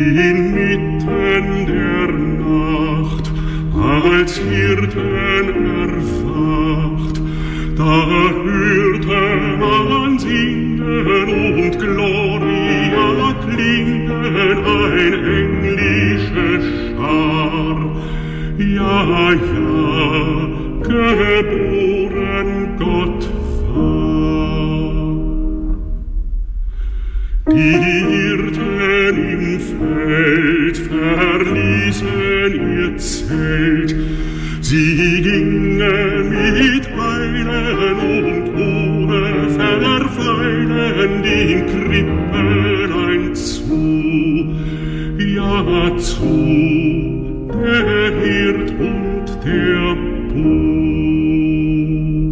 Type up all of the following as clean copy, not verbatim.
Inmitten der Nacht, als Hirten erwacht, da hörte man singen und Gloria klingen, ein englisches Schar. Ja, ja, geboren Gott war. Die Hirten im Feld verließen ihr Zelt, sie gingen mit Eilen und ohne Verweilen dem Krippelein zu, ja zu, der Hirt und der Buh.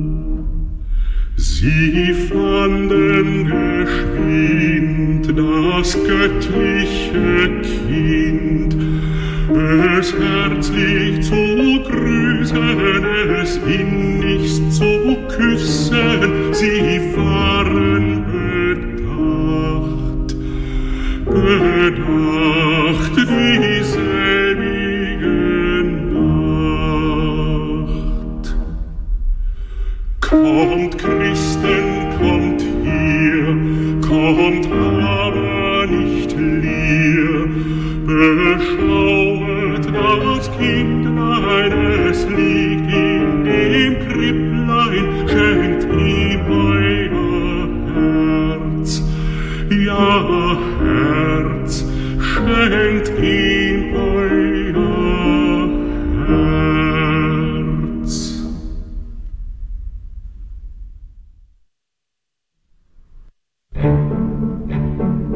Sie fanden geschwind das göttliche Kind, es herzlich zu grüßen, es innigst zu küssen, sie waren bedacht dieselbige Nacht. Kommt Christen, kommt hier, kommt aber nicht leer, beschauet das Kindlein, es liegt in dem Kripplein,